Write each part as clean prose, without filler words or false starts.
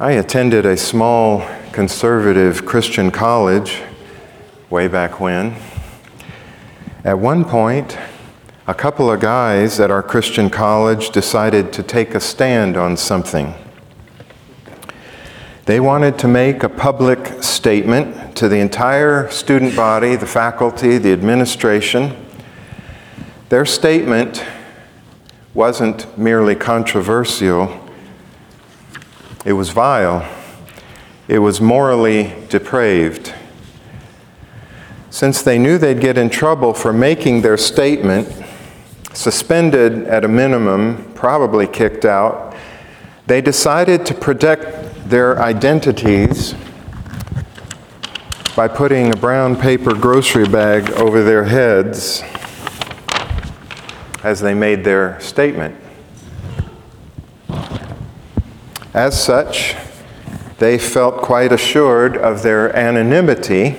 I attended a small conservative Christian college way back when. At one point, a couple of guys at our Christian college decided to take a stand on something. They wanted to make a public statement to the entire student body, the faculty, the administration. Their statement wasn't merely controversial, it was vile. It was morally depraved. Since they knew they'd get in trouble for making their statement, suspended at a minimum, probably kicked out, they decided to protect their identities by putting a brown paper grocery bag over their heads as they made their statement. As such, they felt quite assured of their anonymity,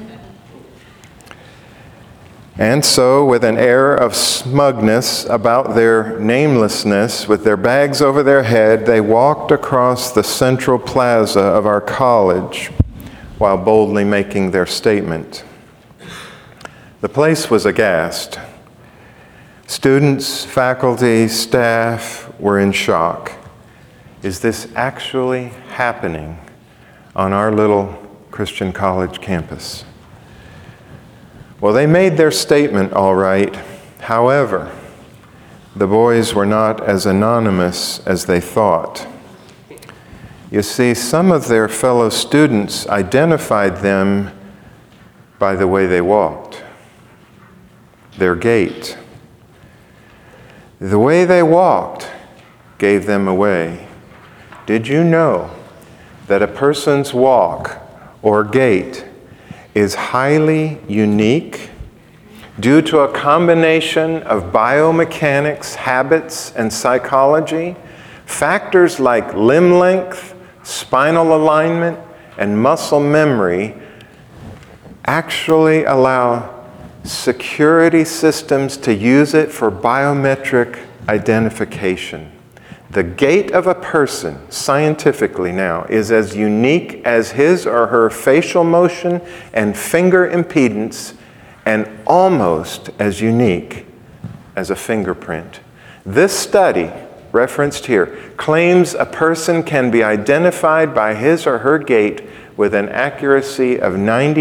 and so, with an air of smugness about their namelessness, with their bags over their head, they walked across the central plaza of our college while boldly making their statement. The place was aghast. Students, faculty, staff were in shock. Is this actually happening on our little Christian college campus? Well, they made their statement all right. However, the boys were not as anonymous as they thought. You see, some of their fellow students identified them by the way they walked, their gait. The way they walked gave them away. Did you know that a person's walk or gait is highly unique due to a combination of biomechanics, habits, and psychology? Factors like limb length, spinal alignment, and muscle memory actually allow security systems to use it for biometric identification. The gait of a person, scientifically now, is as unique as his or her facial motion and finger impedance, and almost as unique as a fingerprint. This study, referenced here, claims a person can be identified by his or her gait with an accuracy of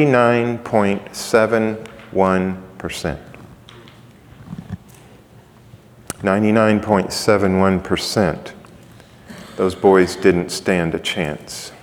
99.71%. 99.71%. Those boys didn't stand a chance.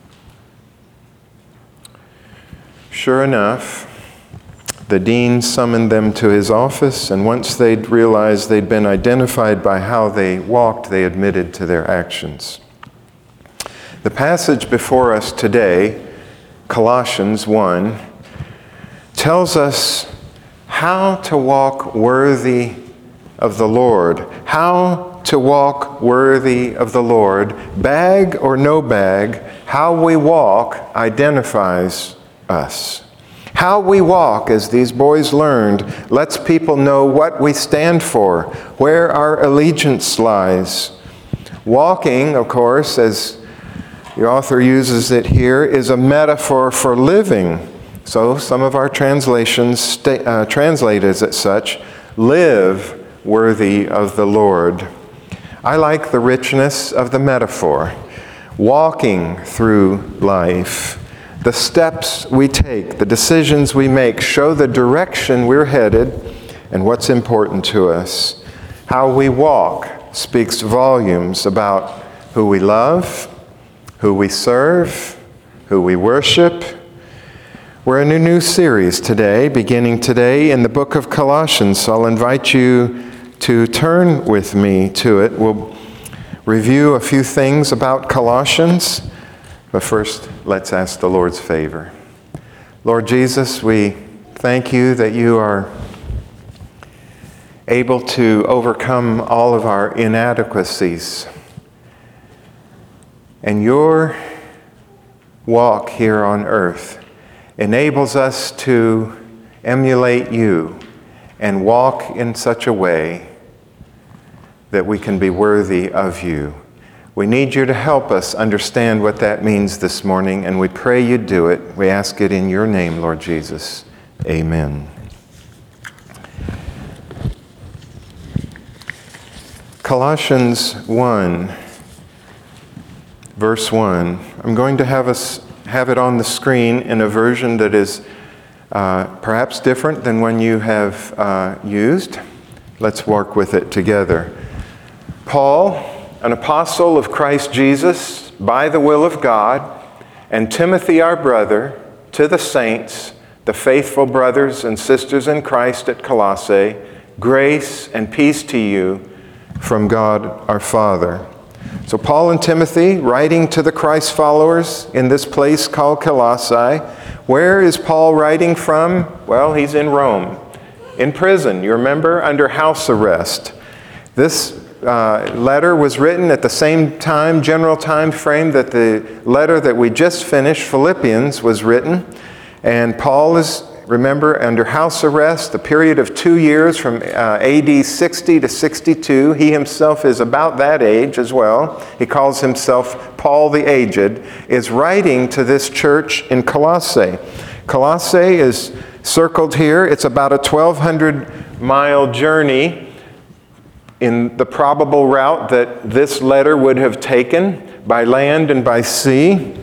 Sure enough, the dean summoned them to his office, and once they'd realized they'd been identified by how they walked, they admitted to their actions. The passage before us today, Colossians 1, tells us how to walk worthy of the Lord. How to walk worthy of the Lord. Bag or no bag, how we walk identifies us. How we walk, as these boys learned, lets people know what we stand for, where our allegiance lies. Walking, of course, as the author uses it here, is a metaphor for living. So some of our translations translate as such, live worthy of the Lord. I like the richness of the metaphor. Walking through life, the steps we take, the decisions we make show the direction we're headed and what's important to us. How we walk speaks volumes about who we love, who we serve, who we worship. We're in a new series today, beginning today in the book of Colossians. So I'll invite you to turn with me to it. We'll review a few things about Colossians, but first let's ask the Lord's favor. Lord Jesus, we thank you that you are able to overcome all of our inadequacies. And your walk here on earth enables us to emulate you and walk in such a way that we can be worthy of you. We need you to help us understand what that means this morning, and we pray you do it. We ask it in your name, Lord Jesus. Amen. Colossians 1, verse 1. I'm going to have it on the screen in a version that is perhaps different than one you have used. Let's work with it together. Paul, an apostle of Christ Jesus, by the will of God, and Timothy our brother, to the saints, the faithful brothers and sisters in Christ at Colossae, grace and peace to you from God our Father. So Paul and Timothy, writing to the Christ followers in this place called Colossae. Where is Paul writing from? Well, he's in Rome, in prison, you remember, under house arrest. This letter was written at the same time, general time frame that the letter that we just finished, Philippians, was written. And Paul is, remember, under house arrest, the period of 2 years from AD 60 to 62. He himself is about that age as well. He calls himself Paul the Aged, is writing to this church in Colossae. Colossae is circled here. It's about a 1,200-mile journey in the probable route that this letter would have taken by land and by sea.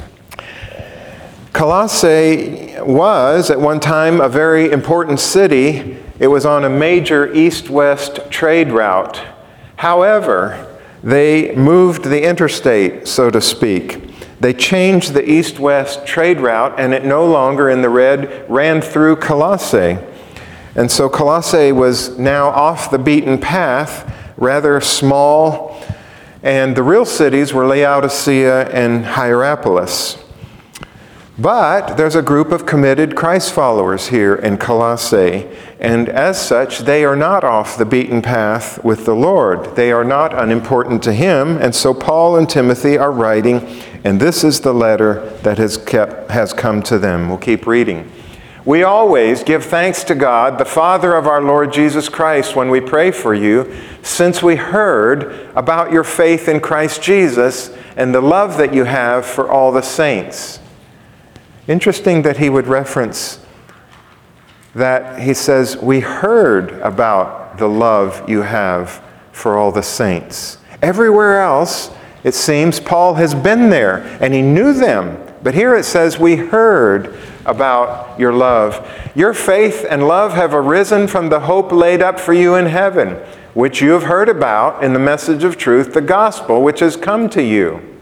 Colossae was, at one time, a very important city. It was on a major east-west trade route. However, they moved the interstate, so to speak. They changed the east-west trade route, and it no longer, in the red, ran through Colossae. And so Colossae was now off the beaten path, rather small, and the real cities were Laodicea and Hierapolis. But there's a group of committed Christ followers here in Colossae, and as such, they are not off the beaten path with the Lord. They are not unimportant to Him, and so Paul and Timothy are writing, and this is the letter that has come to them. We'll keep reading. We always give thanks to God, the Father of our Lord Jesus Christ, when we pray for you, since we heard about your faith in Christ Jesus and the love that you have for all the saints. Interesting that he would reference that. He says, we heard about the love you have for all the saints. Everywhere else, it seems, Paul has been there and he knew them. But here it says, we heard about your love. Your faith and love have arisen from the hope laid up for you in heaven, which you have heard about in the message of truth, the gospel, which has come to you.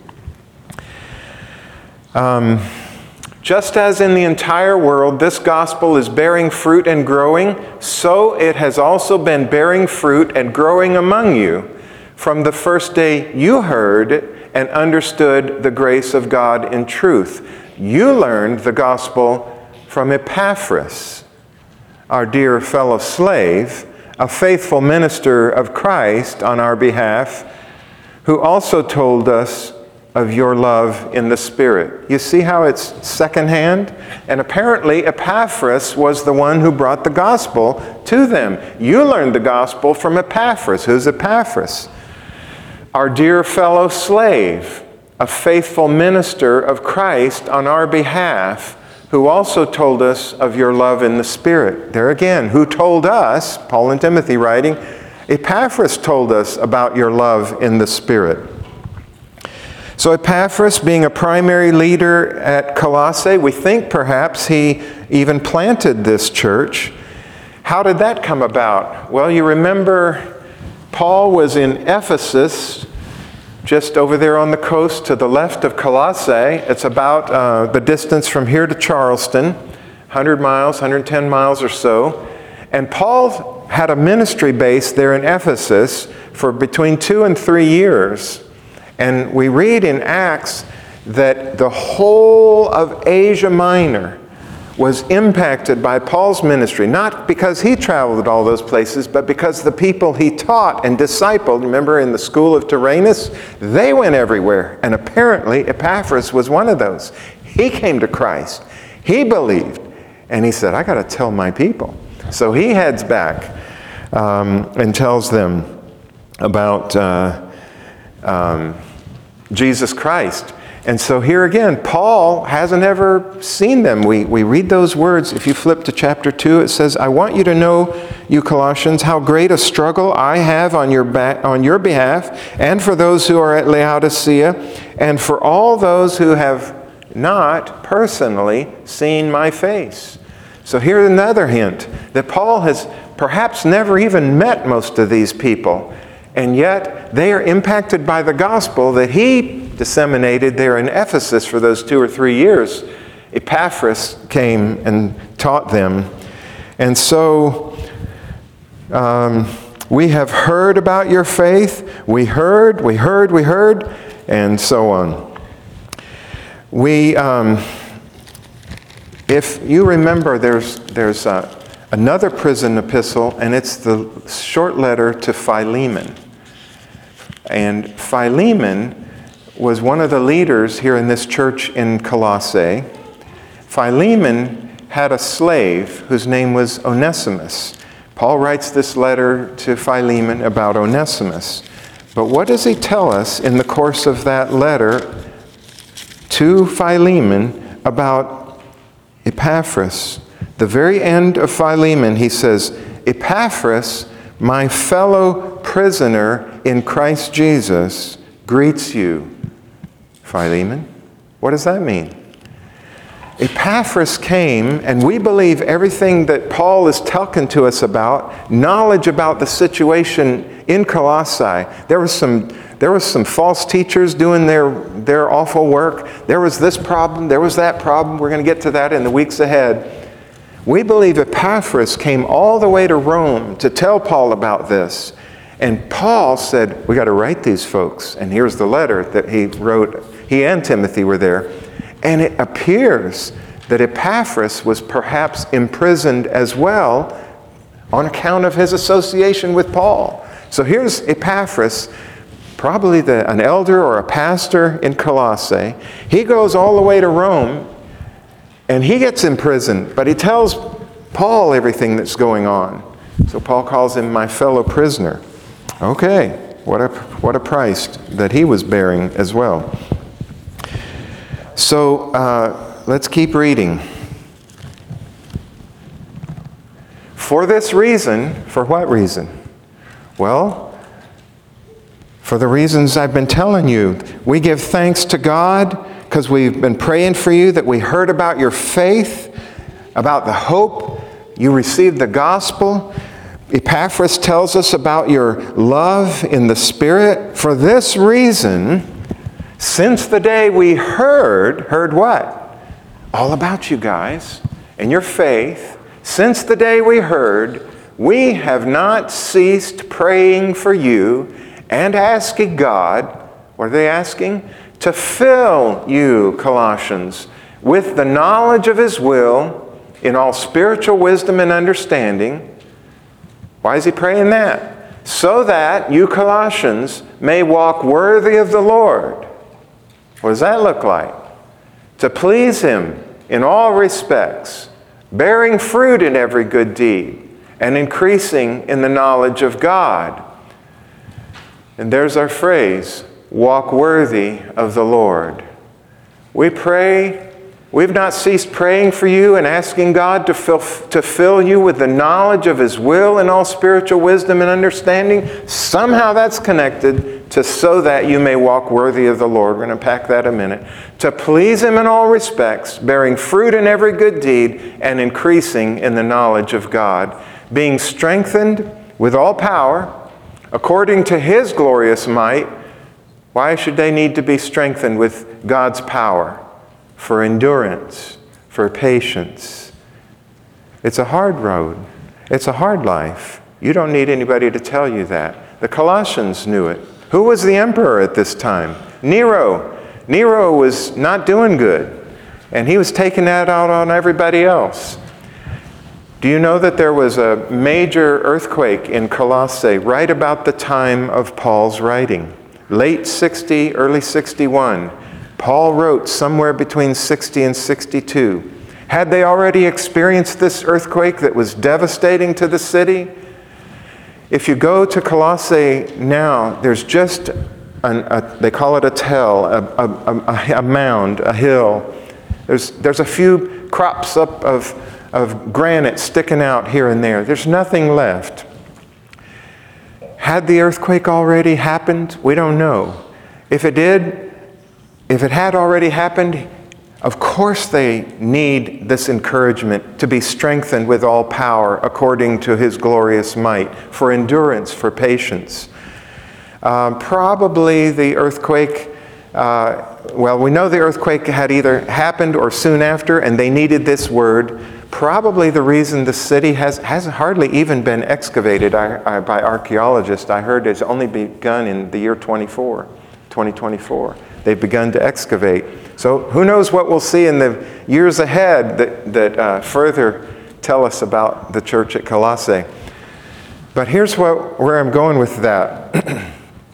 Just as in the entire world this gospel is bearing fruit and growing, so it has also been bearing fruit and growing among you from the first day you heard and understood the grace of God in truth. You learned the gospel from Epaphras, our dear fellow slave, a faithful minister of Christ on our behalf, who also told us of your love in the Spirit. You see how it's secondhand? And apparently Epaphras was the one who brought the gospel to them. You learned the gospel from Epaphras. Who's Epaphras? Our dear fellow slave, a faithful minister of Christ on our behalf, who also told us of your love in the Spirit. There again, who told us, Paul and Timothy writing, Epaphras told us about your love in the Spirit. So Epaphras, being a primary leader at Colossae, we think perhaps he even planted this church. How did that come about? Well, you remember Paul was in Ephesus, just over there on the coast to the left of Colossae. It's about the distance from here to Charleston, 100 miles, 110 miles or so. And Paul had a ministry base there in Ephesus for between 2 and 3 years. And we read in Acts that the whole of Asia Minor was impacted by Paul's ministry, not because he traveled all those places, but because the people he taught and discipled, remember in the school of Tyrannus, they went everywhere. And apparently Epaphras was one of those. He came to Christ. He believed. And he said, I got to tell my people. So he heads back and tells them about Jesus Christ. And so here again, Paul hasn't ever seen them. We read those words. If you flip to chapter 2, it says, I want you to know, you Colossians, how great a struggle I have on your behalf, and for those who are at Laodicea, and for all those who have not personally seen my face. So here's another hint that Paul has perhaps never even met most of these people, and yet they are impacted by the gospel that he disseminated there in Ephesus for those 2 or 3 years. Epaphras came and taught them. And so we have heard about your faith. We heard, and so on. If you remember, there's another prison epistle, and it's the short letter to Philemon. And Philemon was one of the leaders here in this church in Colossae. Philemon had a slave whose name was Onesimus. Paul writes this letter to Philemon about Onesimus. But what does he tell us in the course of that letter to Philemon about Epaphras? The very end of Philemon, he says, Epaphras, my fellow prisoner in Christ Jesus, greets you. Philemon, what does that mean? Epaphras came, and we believe everything that Paul is talking to us about, knowledge about the situation in Colossae. There was some false teachers doing their awful work. There was this problem, there was that problem. We're going to get to that in the weeks ahead. We believe Epaphras came all the way to Rome to tell Paul about this. And Paul said, we got to write these folks. And here's the letter that he wrote. He and Timothy were there. And it appears that Epaphras was perhaps imprisoned as well on account of his association with Paul. So here's Epaphras, probably an elder or a pastor in Colossae. He goes all the way to Rome, and he gets imprisoned. But he tells Paul everything that's going on. So Paul calls him my fellow prisoner. Okay, what a price that he was bearing as well. So let's keep reading. For this reason, for what reason? Well, for the reasons I've been telling you. We give thanks to God because we've been praying for you, that we heard about your faith, about the hope you received the gospel. Epaphras tells us about your love in the Spirit. For this reason, since the day we heard what? All about you guys and your faith. Since the day we heard, we have not ceased praying for you and asking God, what are they asking? To fill you, Colossians, with the knowledge of His will in all spiritual wisdom and understanding. Why is he praying that? So that you Colossians may walk worthy of the Lord. What does that look like? To please Him in all respects, bearing fruit in every good deed, and increasing in the knowledge of God. And there's our phrase, walk worthy of the Lord. We pray. We've not ceased praying for you and asking God to fill you with the knowledge of His will and all spiritual wisdom and understanding. Somehow that's connected to so that you may walk worthy of the Lord. We're going to pack that a minute. To please Him in all respects, bearing fruit in every good deed, and increasing in the knowledge of God, being strengthened with all power, according to His glorious might. Why should they need to be strengthened with God's power? For endurance, for patience. It's a hard road. It's a hard life. You don't need anybody to tell you that. The Colossians knew it. Who was the emperor at this time? Nero. Nero was not doing good, and he was taking that out on everybody else. Do you know that there was a major earthquake in Colossae right about the time of Paul's writing? Late 60, early 61. Paul wrote somewhere between 60 and 62. Had they already experienced this earthquake that was devastating to the city? If you go to Colossae now, there's just they call it a tell, a mound, a hill. There's a few crops up of granite sticking out here and there. There's nothing left. Had the earthquake already happened? We don't know. If it had already happened, of course they need this encouragement to be strengthened with all power according to his glorious might, for endurance, for patience. Probably the earthquake, we know the earthquake had either happened or soon after, and they needed this word. Probably the reason the city hasn't hardly even been excavated by archaeologists. I heard it's only begun in the year 2024. They've begun to excavate. So who knows what we'll see in the years ahead that further tell us about the church at Colossae. But here's where I'm going with that.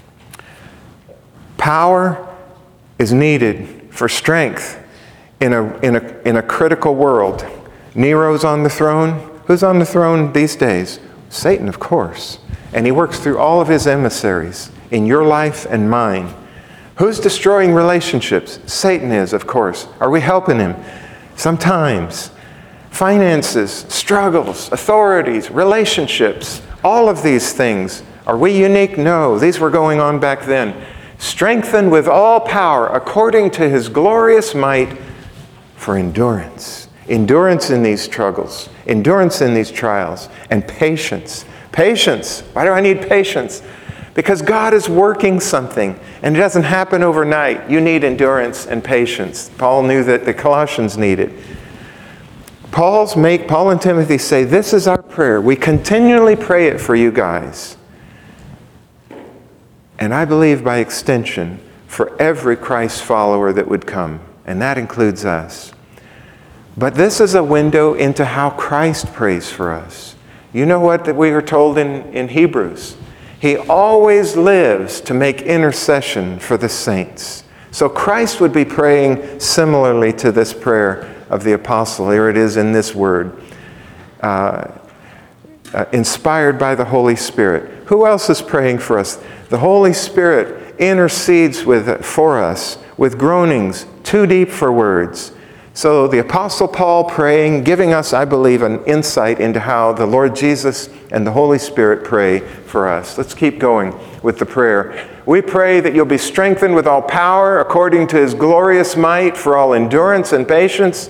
Power is needed for strength in a critical world. Nero's on the throne. Who's on the throne these days? Satan, of course. And he works through all of his emissaries in your life and mine. Who's destroying relationships? Satan is, of course. Are we helping him? Sometimes. Finances, struggles, authorities, relationships, all of these things. Are we unique? No. These were going on back then. Strengthened with all power according to his glorious might for endurance. Endurance in these struggles, endurance in these trials, and patience. Patience. Why do I need patience? Because God is working something, and it doesn't happen overnight. You need endurance and patience. Paul knew that the Colossians needed. Paul and Timothy say, this is our prayer. We continually pray it for you guys. And I believe by extension, for every Christ follower that would come, and that includes us. But this is a window into how Christ prays for us. You know what that we are told in Hebrews? He always lives to make intercession for the saints. So Christ would be praying similarly to this prayer of the apostle. Here it is in this word. Inspired by the Holy Spirit. Who else is praying for us? The Holy Spirit intercedes for us with groanings too deep for words. So the Apostle Paul praying, giving us, I believe, an insight into how the Lord Jesus and the Holy Spirit pray for us. Let's keep going with the prayer. We pray that you'll be strengthened with all power according to his glorious might for all endurance and patience,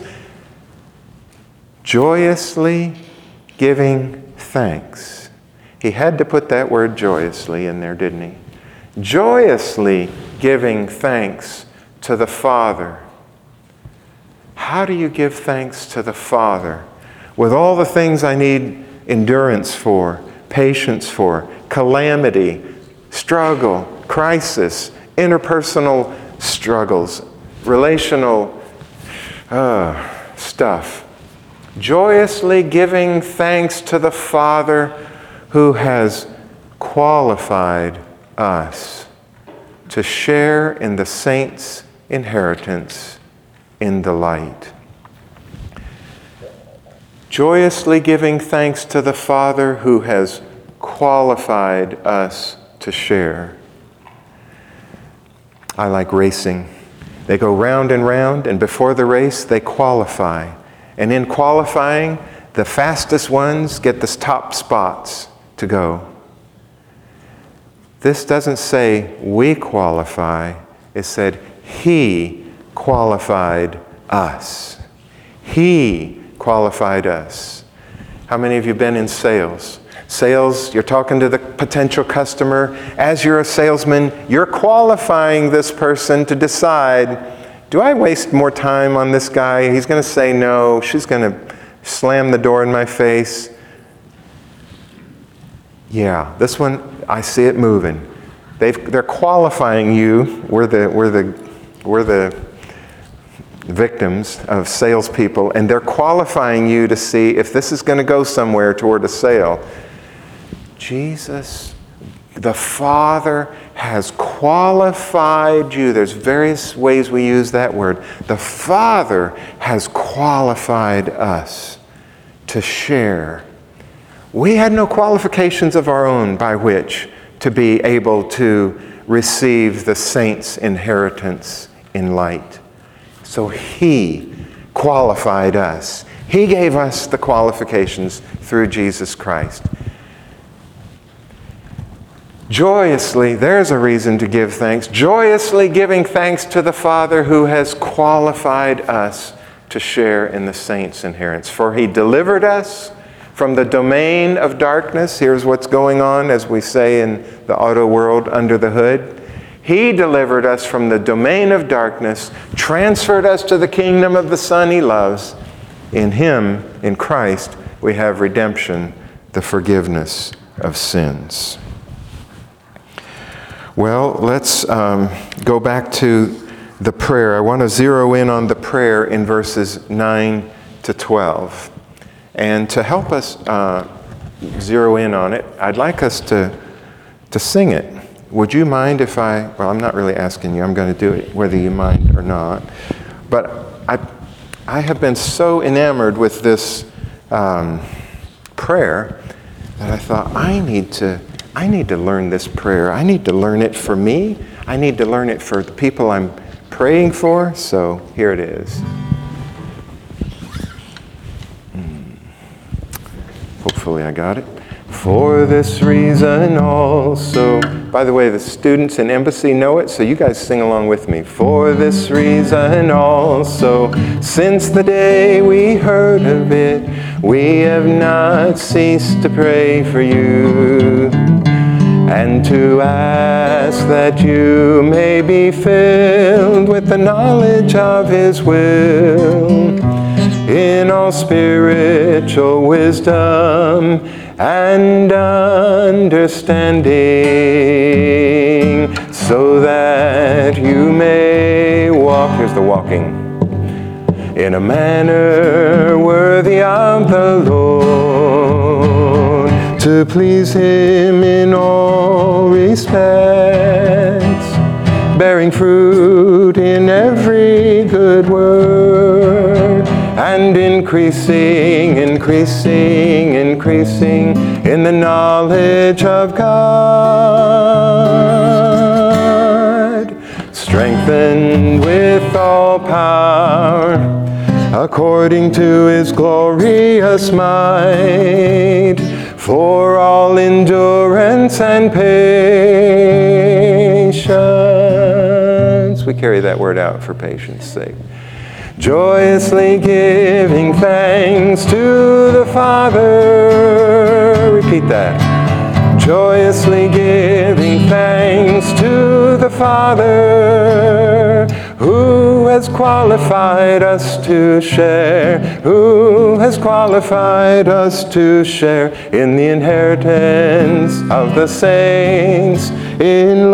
joyously giving thanks. He had to put that word joyously in there, didn't he? Joyously giving thanks to the Father. How do you give thanks to the Father? With all the things I need endurance for, patience for, calamity, struggle, crisis, interpersonal struggles, relational stuff. Joyously giving thanks to the Father who has qualified us to share in the saints' inheritance in the light. Joyously giving thanks to the Father who has qualified us to share. I like racing. They go round and round, and before the race, they qualify. And in qualifying, the fastest ones get the top spots to go. This doesn't say we qualify. It said He qualified us. He qualified us. How many of you have been in sales? Sales, you're talking to the potential customer. As you're a salesman, you're qualifying this person to decide, do I waste more time on this guy? He's going to say no. She's going to slam the door in my face. Yeah, this one, I see it moving. They're qualifying you. We're the victims of salespeople, and they're qualifying you to see if this is going to go somewhere toward a sale. Jesus, the Father, has qualified you. There's various ways we use that word. The Father has qualified us to share. We had no qualifications of our own by which to be able to receive the saints' inheritance in light. So He qualified us. He gave us the qualifications through Jesus Christ. Joyously, there's a reason to give thanks. Joyously giving thanks to the Father who has qualified us to share in the saints' inheritance. For He delivered us from the domain of darkness. Here's what's going on, as we say in the auto world, under the hood. He delivered us from the domain of darkness, transferred us to the kingdom of the Son He loves. In Him, in Christ, we have redemption, the forgiveness of sins. Well, let's go back to the prayer. I want to zero in on the prayer in verses 9 to 12. And to help us zero in on it, I'd like us to sing it. Would you mind if well, I'm not really asking you, I'm going to do it whether you mind or not. But I have been so enamored with this prayer that I thought, I need to learn this prayer. I need to learn it for me. I need to learn it for the people I'm praying for. So here it is. Hopefully I got it. For this reason also. By the way, the students in Embassy know it, so you guys sing along with me. For this reason also, since the day we heard of it, we have not ceased to pray for you, and to ask that you may be filled with the knowledge of His will, in all spiritual wisdom and understanding, so that you may walk, here's the walking, in a manner worthy of the Lord, to please Him in all respects, bearing fruit in every good work, and increasing in the knowledge of God, strengthened with all power, according to His glorious might, for all endurance and patience. We carry that word out for patience' sake. Joyously giving thanks to the Father. Repeat that. Joyously giving thanks to the Father, who has qualified us to share, in the inheritance of the saints in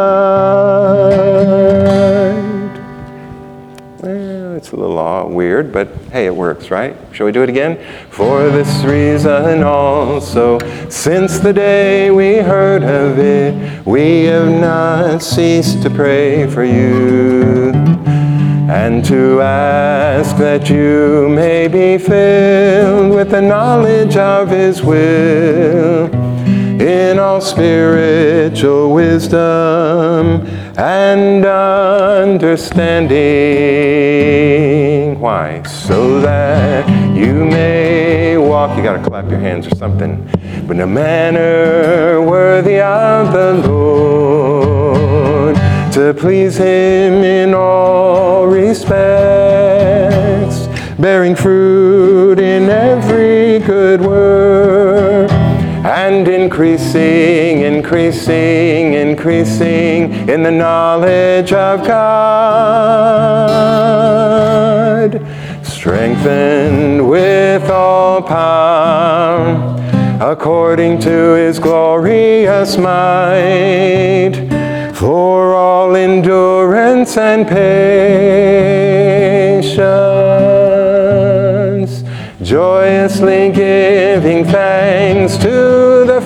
light. Well, it's a little weird, but hey, it works, right? Shall we do it again? For this reason also, since the day we heard of it, we have not ceased to pray for you, and to ask that you may be filled with the knowledge of His will, in all spiritual wisdom and understanding. Why? So that you may walk, you got to clap your hands or something, but in a manner worthy of the Lord, to please Him in all respects, bearing fruit in every good work, and increasing in the knowledge of God, strengthened with all power, according to His glorious might, for all endurance and patience, joyously giving thanks to the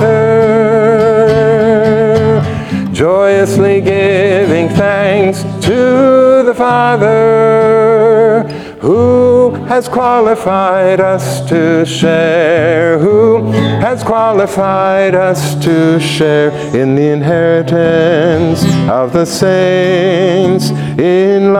Father, joyously giving thanks to the Father, who has qualified us to share? Who has qualified us to share in the inheritance of the saints in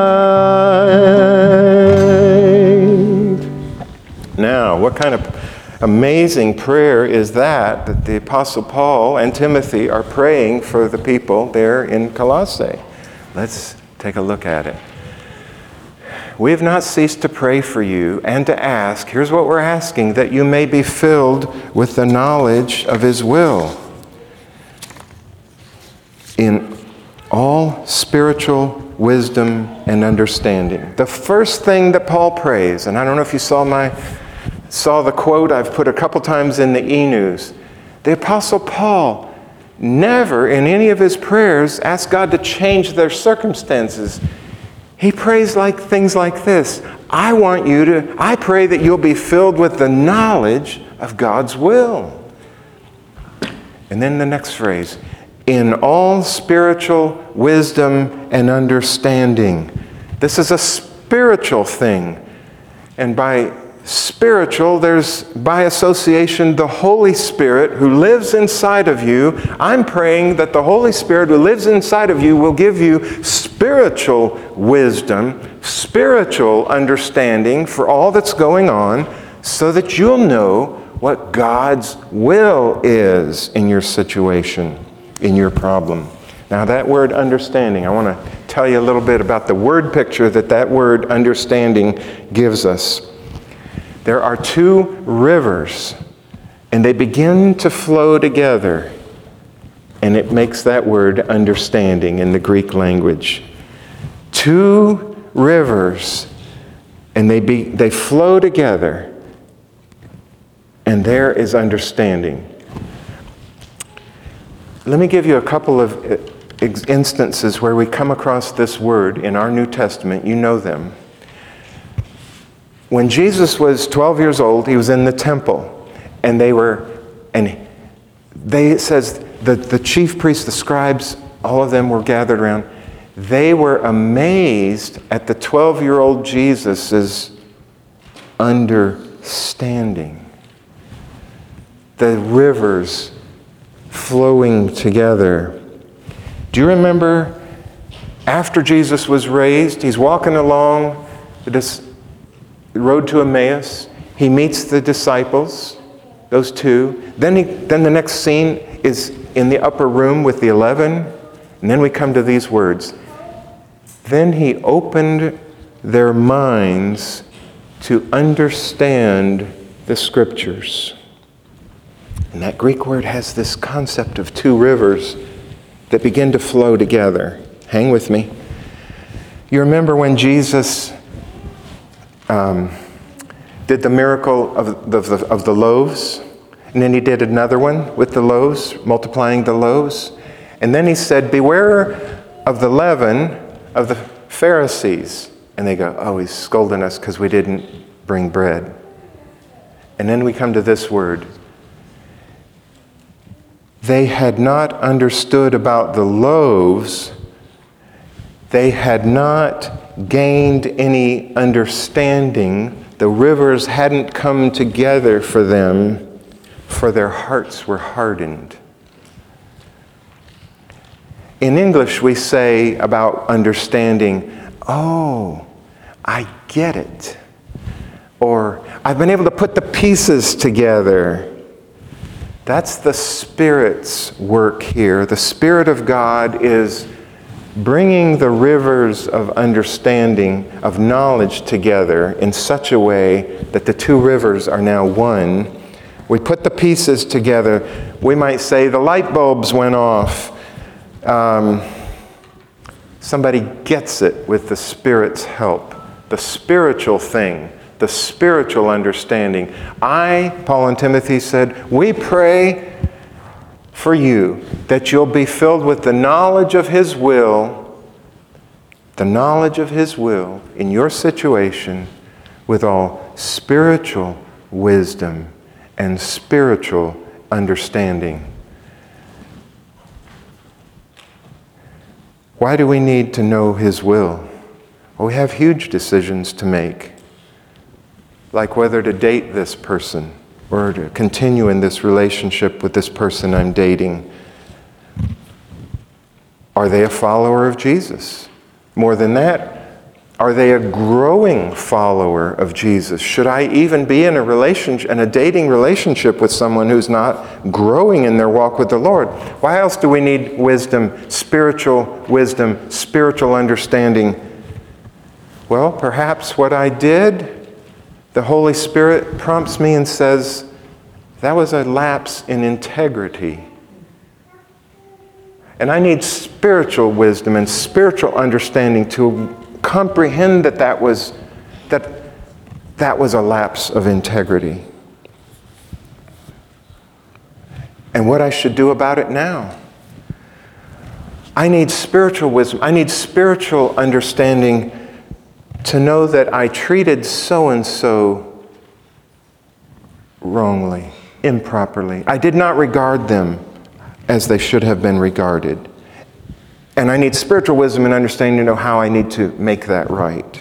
light? Now, what kind of amazing prayer is that the Apostle Paul and Timothy are praying for the people there in Colossae? Let's take a look at it. We have not ceased to pray for you and to ask, here's what we're asking, that you may be filled with the knowledge of His will in all spiritual wisdom and understanding. The first thing that Paul prays, and I don't know if you saw the quote I've put a couple times in the e-news. The Apostle Paul never in any of his prayers asked God to change their circumstances. He prays things like this. I pray that you'll be filled with the knowledge of God's will. And then the next phrase, in all spiritual wisdom and understanding. This is a spiritual thing. And by spiritual, there's by association the Holy Spirit who lives inside of you. I'm praying that the Holy Spirit who lives inside of you will give you spiritual wisdom, spiritual understanding for all that's going on, so that you'll know what God's will is in your situation, in your problem. Now that word understanding, I want to tell you a little bit about the word picture that word understanding gives us. There are two rivers, and they begin to flow together, and it makes that word understanding in the Greek language. Two rivers, and they flow together, and there is understanding. Let me give you a couple of instances where we come across this word in our New Testament. You know them. When Jesus was 12 years old, he was in the temple, and it says that the chief priests, the scribes, all of them were gathered around. They were amazed at the 12-year-old Jesus' understanding. The rivers flowing together. Do you remember after Jesus was raised, he's walking along this road to Emmaus. He meets the disciples, those two. Then the next scene is in the upper room with the 11. And then we come to these words. Then he opened their minds to understand the Scriptures. And that Greek word has this concept of two rivers that begin to flow together. Hang with me. You remember when Jesus did the miracle of the loaves, and then he did another one with the loaves, multiplying the loaves. And then he said, beware of the leaven of the Pharisees. And they go, oh, he's scolding us because we didn't bring bread. And then we come to this word. They had not understood about the loaves. They had not gained any understanding. The rivers hadn't come together for them, for their hearts were hardened. In English, we say about understanding, oh, I get it. Or, I've been able to put the pieces together. That's the Spirit's work here. The Spirit of God is bringing the rivers of understanding, of knowledge together in such a way that the two rivers are now one. We put the pieces together. We might say the light bulbs went off. Somebody gets it with the Spirit's help. The spiritual thing, the spiritual understanding. Paul and Timothy said, we pray for you that you'll be filled with the knowledge of His will, in your situation, with all spiritual wisdom and spiritual understanding. Why do we need to know His will? Well, we have huge decisions to make. like whether to date this person or to continue in this relationship with this person I'm dating. Are they a follower of Jesus? More than that, are they a growing follower of Jesus? Should I even be in a dating relationship with someone who's not growing in their walk with the Lord? Why else do we need wisdom, spiritual understanding? Well, perhaps what I did, the Holy Spirit prompts me and says, that was a lapse in integrity. And I need spiritual wisdom and spiritual understanding to comprehend that was a lapse of integrity. And what I should do about it now. I need spiritual wisdom. I need spiritual understanding to know that I treated so-and-so wrongly, improperly. I did not regard them as they should have been regarded. And I need spiritual wisdom and understanding to know how I need to make that right.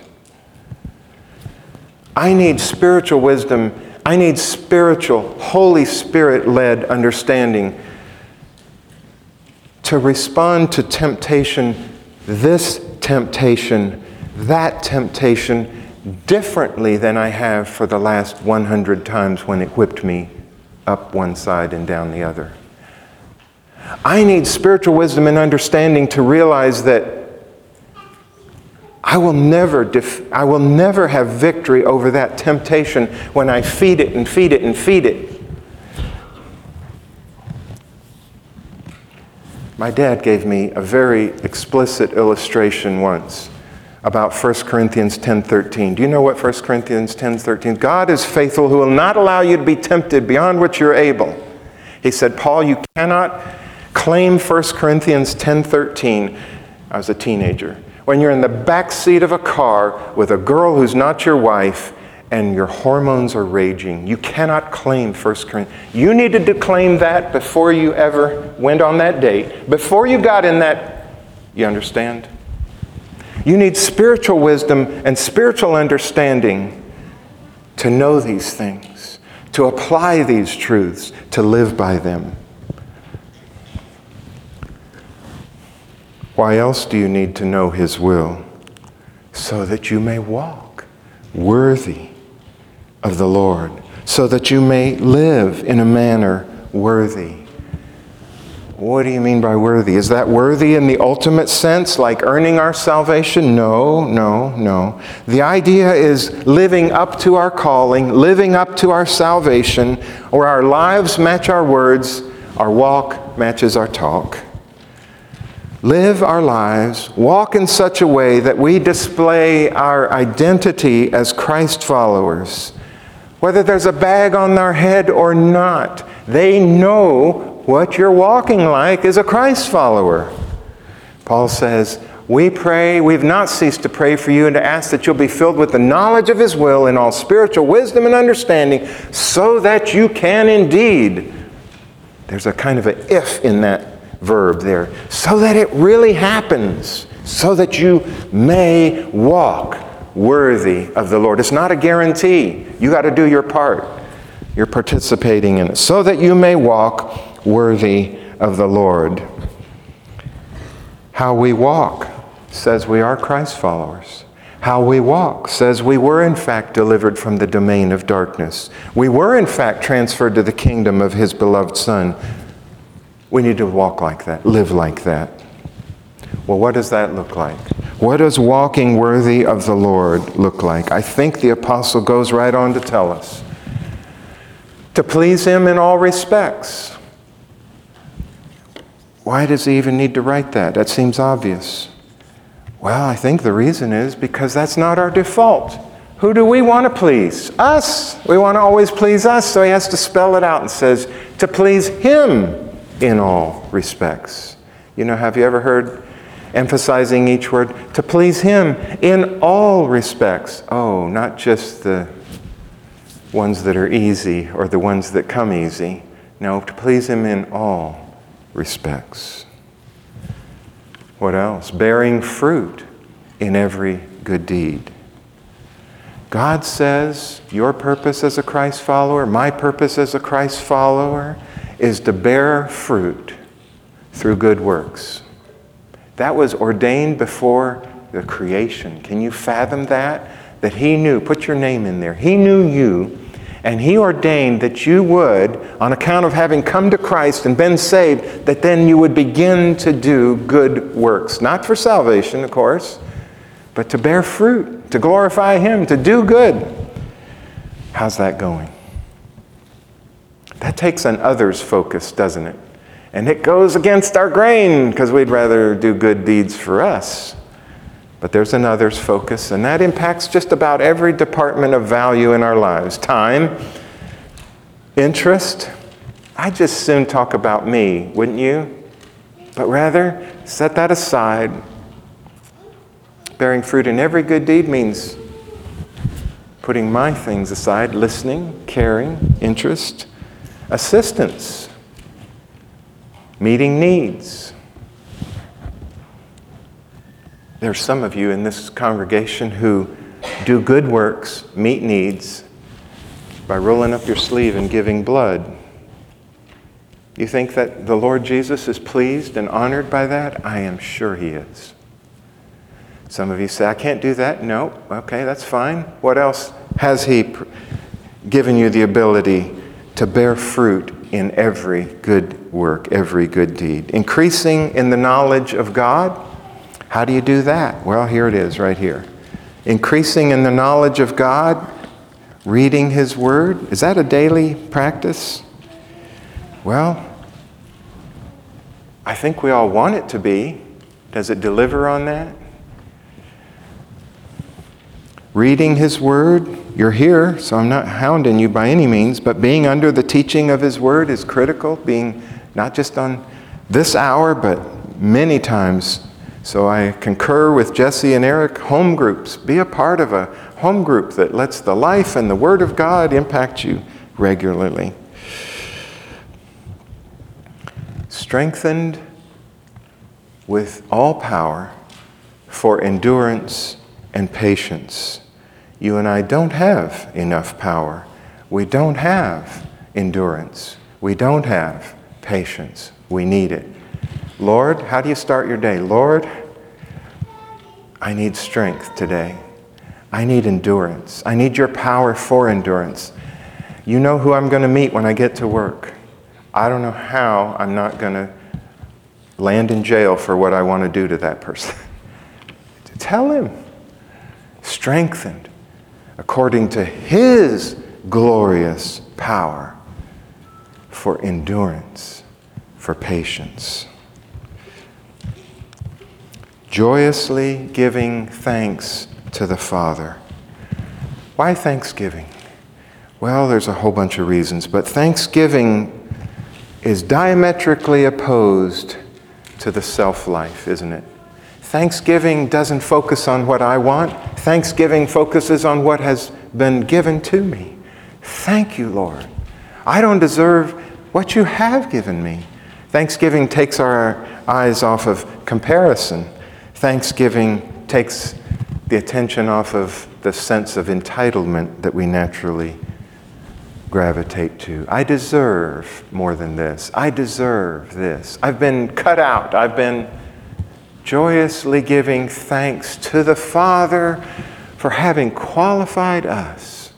I need spiritual wisdom. I need spiritual, Holy Spirit-led understanding to respond to temptation, this temptation, that temptation, differently than I have for the last 100 times when it whipped me up one side and down the other. I need spiritual wisdom and understanding to realize that I will never have victory over that temptation when I feed it and feed it and feed it. My dad gave me a very explicit illustration once about 1 Corinthians 10:13. Do you know what 1 Corinthians 10:13? God is faithful, who will not allow you to be tempted beyond what you're able. He said, Paul, you cannot claim 1 Corinthians 10:13. I was a teenager. When you're in the back seat of a car with a girl who's not your wife and your hormones are raging, you cannot claim 1 Corinthians. You needed to claim that before you ever went on that date, before you got in that, you understand? You need spiritual wisdom and spiritual understanding to know these things, to apply these truths, to live by them. Why else do you need to know His will? So that you may walk worthy of the Lord, so that you may live in a manner worthy. What do you mean by worthy? Is that worthy in the ultimate sense, like earning our salvation? No. The idea is living up to our calling, living up to our salvation, where our lives match our words, our walk matches our talk. Live our lives, walk in such a way that we display our identity as Christ followers. Whether there's a bag on their head or not, they know what you're walking like as a Christ follower. Paul says, we've not ceased to pray for you and to ask that you'll be filled with the knowledge of His will in all spiritual wisdom and understanding, so that you can indeed. There's a kind of an if in that verb there. So that it really happens. So that you may walk worthy of the Lord. It's not a guarantee. You got to do your part. You're participating in it. So that you may walk worthy of the Lord. How we walk says we are Christ followers. How we walk says we were in fact delivered from the domain of darkness. We were in fact transferred to the kingdom of His beloved Son. We need to walk like that, live like that. Well, what does that look like? What does walking worthy of the Lord look like? I think the apostle goes right on to tell us. To please Him in all respects. Why does he even need to write that? That seems obvious. Well, I think the reason is because that's not our default. Who do we want to please? Us. We want to always please us, so he has to spell it out and says, to please Him in all respects. You know, have you ever heard emphasizing each word? To please Him in all respects. Oh, not just the ones that are easy or the ones that come easy. No, to please Him in all respects. What else? Bearing fruit in every good deed. God says your purpose as a Christ follower, my purpose as a Christ follower, is to bear fruit through good works. That was ordained before the creation. Can you fathom that? That He knew, put your name in there, He knew you, and He ordained that you would, on account of having come to Christ and been saved, that then you would begin to do good works. Not for salvation, of course, but to bear fruit, to glorify Him, to do good. How's that going? That takes an others focus, doesn't it? And it goes against our grain because we'd rather do good deeds for us. But there's an others focus, and that impacts just about every department of value in our lives. Time, interest. I'd just soon talk about me, wouldn't you? But rather, set that aside. Bearing fruit in every good deed means putting my things aside, listening, caring, interest, assistance, meeting needs. There's some of you in this congregation who do good works, meet needs, by rolling up your sleeve and giving blood. You think that the Lord Jesus is pleased and honored by that? I am sure He is. Some of you say, I can't do that. No, okay, that's fine. What else has He given you the ability to bear fruit in every good work, every good deed? Increasing in the knowledge of God. How do you do that? Well, here it is right here. Increasing in the knowledge of God, reading His Word. Is that a daily practice? Well, I think we all want it to be. Does it deliver on that? Reading His Word. You're here, so I'm not hounding you by any means, but being under the teaching of His Word is critical, being not just on this hour, but many times. So I concur with Jesse and Eric, home groups. Be a part of a home group that lets the life and the Word of God impact you regularly. Strengthened with all power for endurance and patience. You and I don't have enough power. We don't have endurance. We don't have patience. We need it. Lord, how do you start your day? Lord, I need strength today. I need endurance. I need your power for endurance. You know who I'm going to meet when I get to work. I don't know how I'm not going to land in jail for what I want to do to that person. Tell him. Strengthened according to His glorious power for endurance, for patience. Joyously giving thanks to the Father. Why thanksgiving? Well, there's a whole bunch of reasons, but thanksgiving is diametrically opposed to the self-life, isn't it? Thanksgiving doesn't focus on what I want. Thanksgiving focuses on what has been given to me. Thank you, Lord. I don't deserve what you have given me. Thanksgiving takes our eyes off of comparison. Thanksgiving takes the attention off of the sense of entitlement that we naturally gravitate to. I deserve more than this. I deserve this. I've been cut out. I've been joyously giving thanks to the Father for having qualified us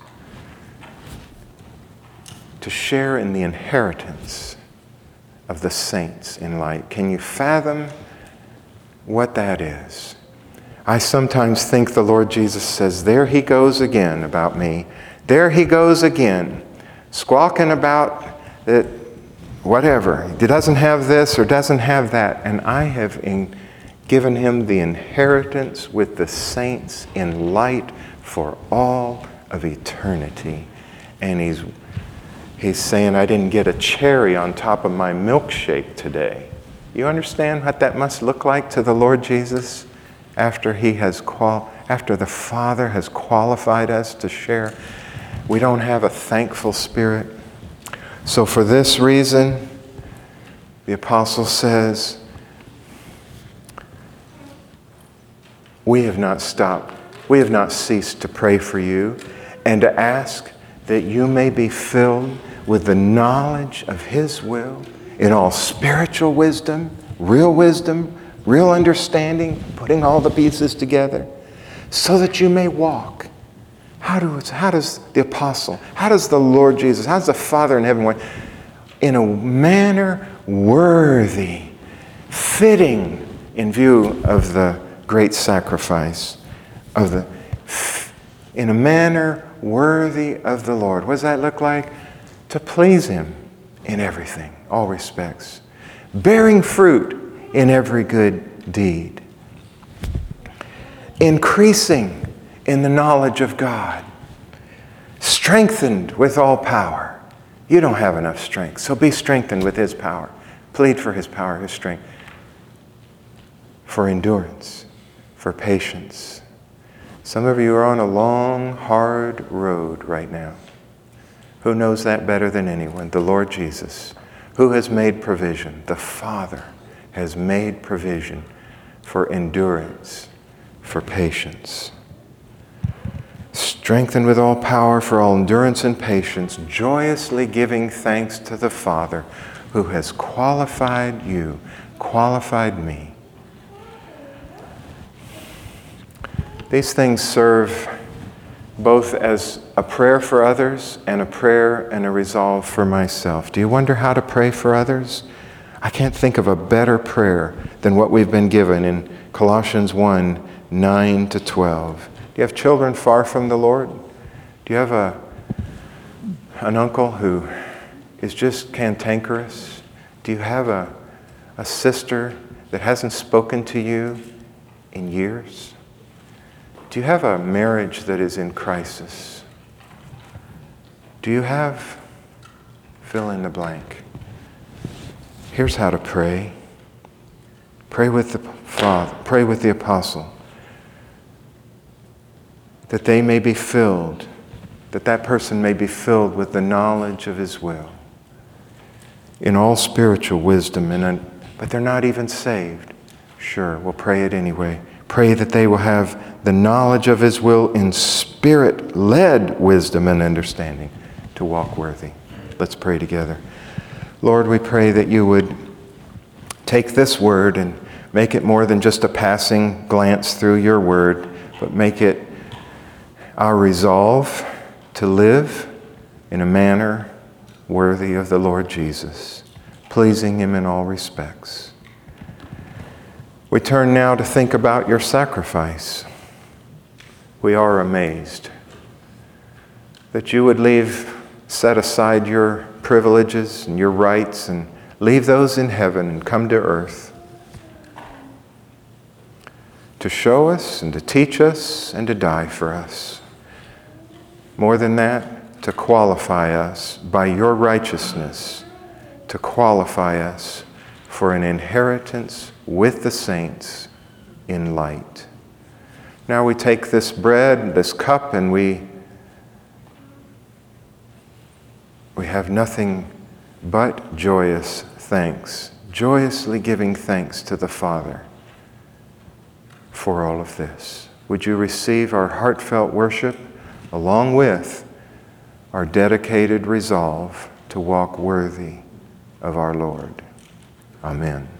to share in the inheritance of the saints in light. Can you fathom what that is? I sometimes think the Lord Jesus says, there He goes again about me. There He goes again, squawking about that whatever. He doesn't have this or doesn't have that. And I have given him the inheritance with the saints in light for all of eternity. And he's saying, I didn't get a cherry on top of my milkshake today. You understand what that must look like to the Lord Jesus after the Father has qualified us to share? We don't have a thankful spirit. So for this reason, the apostle says, we have not stopped we have not ceased to pray for you and to ask that you may be filled with the knowledge of His will in all spiritual wisdom, real understanding, putting all the pieces together, so that you may walk. How does the apostle, how does the Lord Jesus, how does the Father in heaven walk? In a manner worthy, fitting in view of the great sacrifice in a manner worthy of the Lord. What does that look like? To please Him in everything, all respects. Bearing fruit in every good deed. Increasing in the knowledge of God. Strengthened with all power. You don't have enough strength, so be strengthened with His power. Plead for His power, His strength. For endurance, for patience. Some of you are on a long, hard road right now. Who knows that better than anyone? The Lord Jesus, who has made provision. The Father has made provision for endurance, for patience. Strengthened with all power for all endurance and patience, joyously giving thanks to the Father who has qualified you, qualified me. These things serve both as a prayer for others and a prayer and a resolve for myself. Do you wonder how to pray for others? I can't think of a better prayer than what we've been given in Colossians 1, 9 to 12. Do you have children far from the Lord? Do you have an uncle who is just cantankerous? Do you have a sister that hasn't spoken to you in years? Do you have a marriage that is in crisis? Do you have, fill in the blank. Here's how to pray. Pray with the Father, pray with the apostle, that they may be filled, that person may be filled with the knowledge of His will, in all spiritual wisdom, but they're not even saved. Sure, we'll pray it anyway. Pray that they will have the knowledge of His will in Spirit-led wisdom and understanding to walk worthy. Let's pray together. Lord, we pray that you would take this word and make it more than just a passing glance through your word, but make it our resolve to live in a manner worthy of the Lord Jesus, pleasing Him in all respects. We turn now to think about your sacrifice. We are amazed that you would set aside your privileges and your rights and leave those in heaven and come to earth to show us and to teach us and to die for us. More than that, to qualify us by your righteousness, to qualify us for an inheritance with the saints in light. Now we take this bread, this cup, and we have nothing but joyous thanks, joyously giving thanks to the Father for all of this. Would you receive our heartfelt worship along with our dedicated resolve to walk worthy of our Lord? Amen.